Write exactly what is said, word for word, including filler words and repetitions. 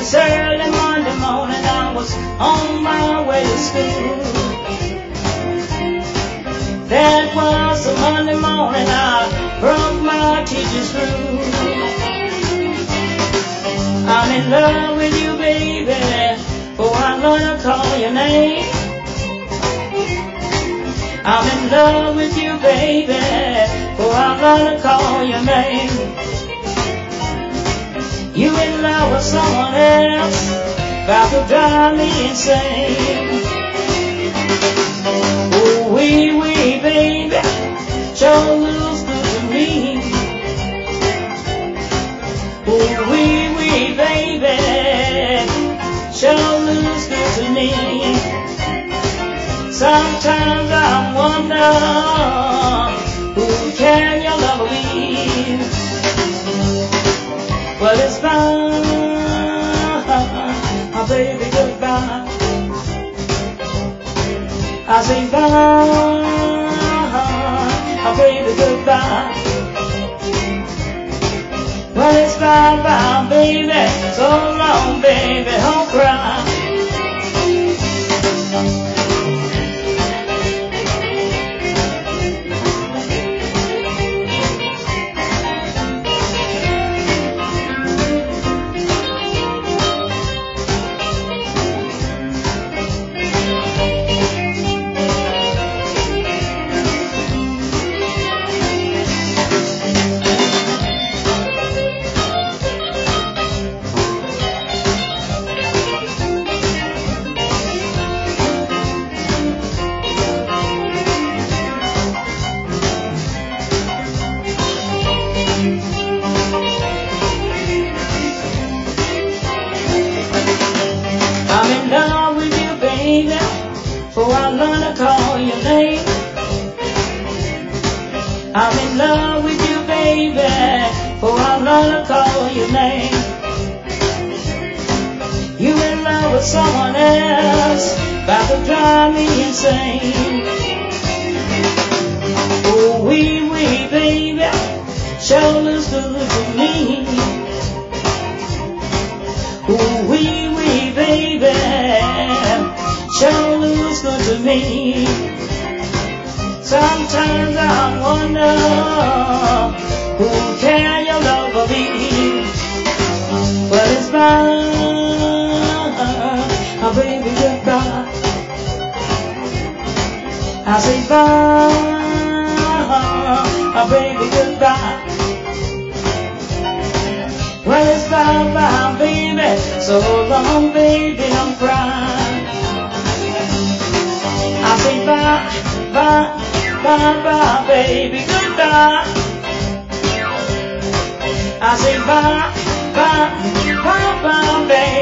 It's early Monday morning, I was on my way to school. That was a Monday morning, I broke my teacher's rule. I'm in love with you, baby, for I'm gonna call your name. I'm in love with you, baby, for I'm gonna call your name. You in love with someone else, about to drive me insane. Oh, wee, wee, baby, sure looks good to me. Oh, wee, wee, baby, sure looks good to me. Sometimes I wonder, who can your lover be? Well, it's fine, my baby, goodbye. I say bye, my baby, goodbye. Well, it's bye, bye, baby, so long, baby, don't cry. I'm in love with you, baby, for I'm gonna call your name. I'm in love with you, baby, for I'm gonna call your name. You in love with someone else, about to drive me insane. Oh, wee, wee, baby, sure looks good to me. Oh, wee, wee, baby, sure looks good to me. Sometimes I wonder, who can your lover be? Well, it's fine, my baby, goodbye. I say bye, my baby, goodbye. Well, it's bye, bye, baby, so long, baby, don't cry. I say bye, bye, bye, bye, baby, goodbye. I say bye, bye, bye, bye, baby.